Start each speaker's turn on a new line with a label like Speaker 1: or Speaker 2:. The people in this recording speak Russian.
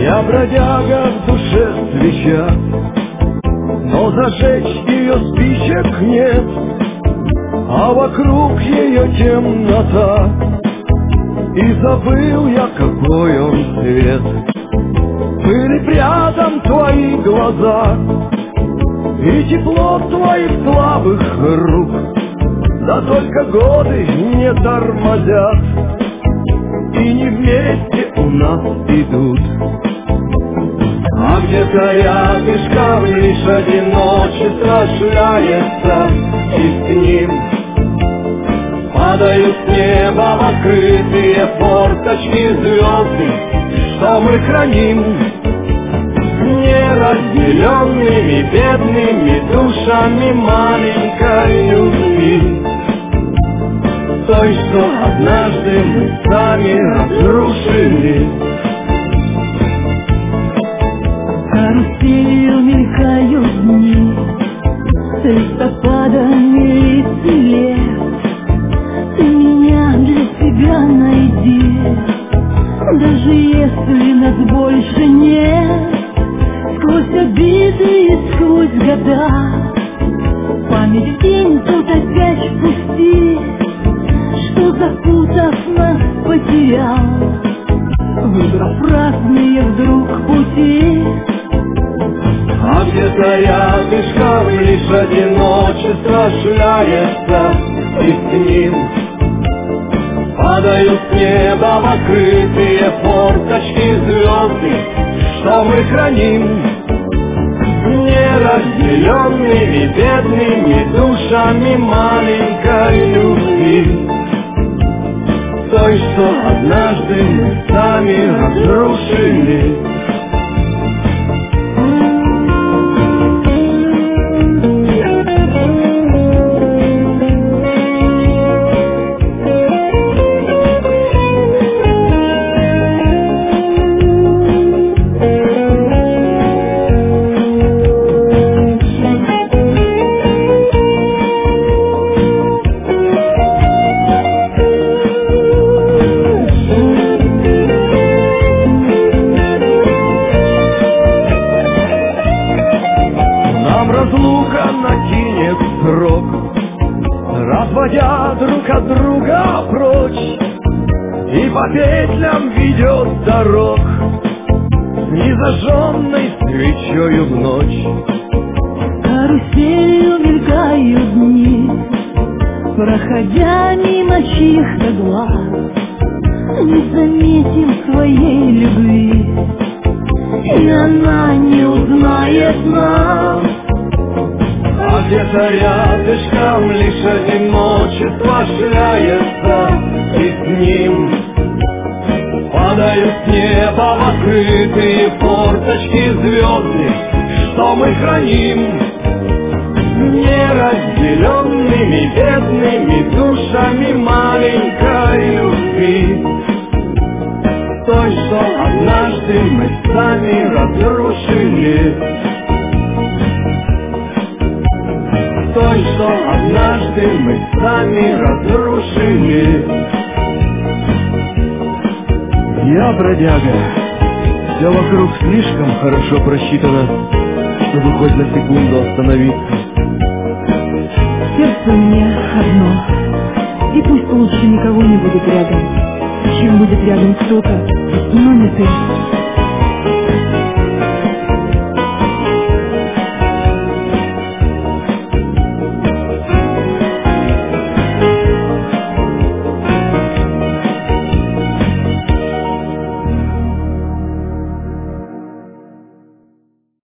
Speaker 1: Я бродяга, в душе свеча, но зажечь ее спичек нет, а вокруг ее темнота, и забыл я, какой он цвет. Были рядом твои глаза и тепло твоих слабых рук, да только годы не тормозят и не вместе у нас идут. А где-то рядышком лишь одиночество шляется, и с ним падают с неба в открытые форточки звезды, что мы храним неразделенными бедными душами маленькой любви, той, что однажды мы сами разрушили.
Speaker 2: Каруселью мелькают дни, с листопадом милится лет. Ты меня для себя найди, даже если нас больше нет. Сквозь обиды и сквозь года память день тут опять впусти, что запутав нас потерял, выбрав разные вдруг пути.
Speaker 1: А где-то рядышком лишь одиночество шляется, и с ним падают с неба в открытые форточки звезды, что мы храним неразделенными бедными душами маленькой любви, той, что однажды мы сами разрушили. Разлука накинет срок, разводя друг от друга прочь, и по петлям ведет дорог с незажженной свечою в ночь.
Speaker 2: Каруселью мелькают дни, проходя мимо чьих-то глаз, не заметим своей любви, и она не узнает нас.
Speaker 1: А где-то рядышком лишь одиночество шляется, и с ним падают с неба в открытые форточки звезды, что мы храним неразделенными бедными душами маленькой любви, той, что однажды мы сами разрушили. Той, что однажды мы сами разрушили. Я бродяга, все вокруг слишком хорошо просчитано, чтобы хоть на секунду остановиться.
Speaker 2: Сердце у меня одно, и пусть лучше никого не будет рядом, чем будет рядом кто-то, но не ты.